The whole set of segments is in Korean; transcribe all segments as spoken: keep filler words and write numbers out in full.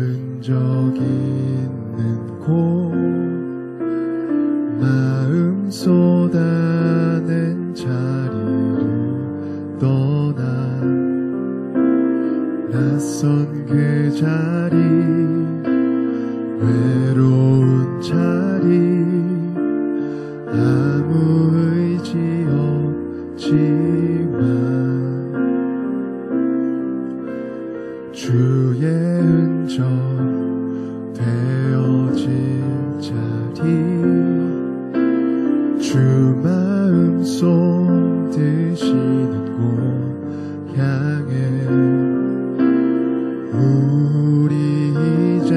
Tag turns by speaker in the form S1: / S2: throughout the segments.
S1: 흔적 있는 곳 마음 쏟아낸 자리를 떠나 낯선 그 자리 외로운 자리 아무 의지 없지만 주의 흔적 되어질 자리 주 마음속 드시는 곳 향해 우리 이제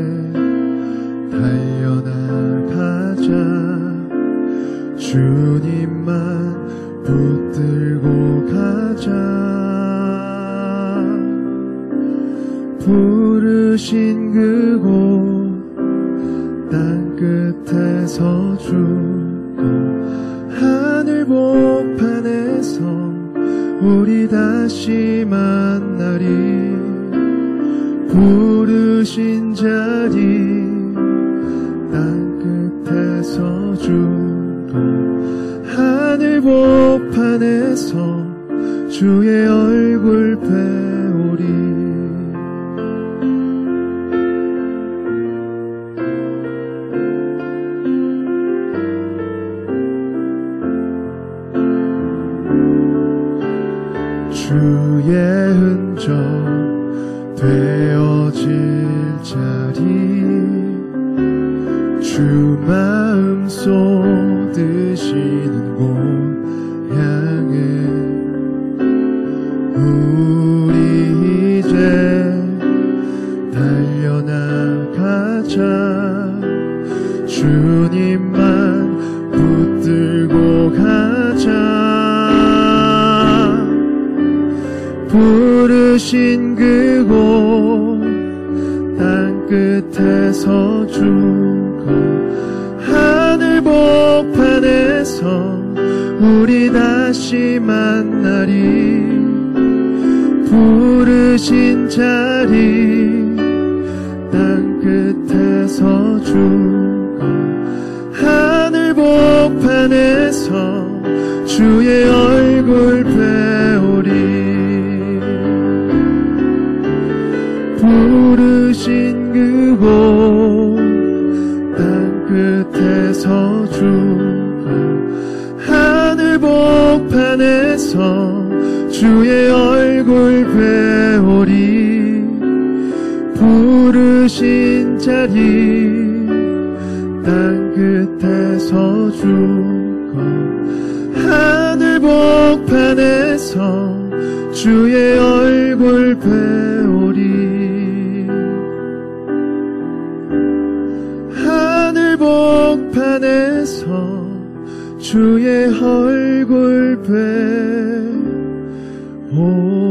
S1: 달려나가자 주님만 붙들고 가자 부르신 그곳 땅 끝에서 죽고 하늘 복판에서 우리 다시 만나리 부르신 자리 땅 끝에서 죽고 하늘 복판에서 주의 얼굴 배우리 주의 흔적 되어질 자리 주 마음속 드시는 곳 향해 우리 이제 달려나가자 주님만 붙들고 가자 부르신 그곳 땅 끝에서 죽고 하늘 복판에서 우리 다시 만나리 부르신 자리 땅 끝에서 죽고 하늘 복판에서 주의 얼굴 배우리 부르신 그곳 땅 끝에서 죽고 하늘 복판에서 주의 얼굴 배우리 부르신 자리 땅 끝에서 죽고 하늘 복판에서 주의 얼굴 배우리 하늘 복판에서 주의 얼굴 배우리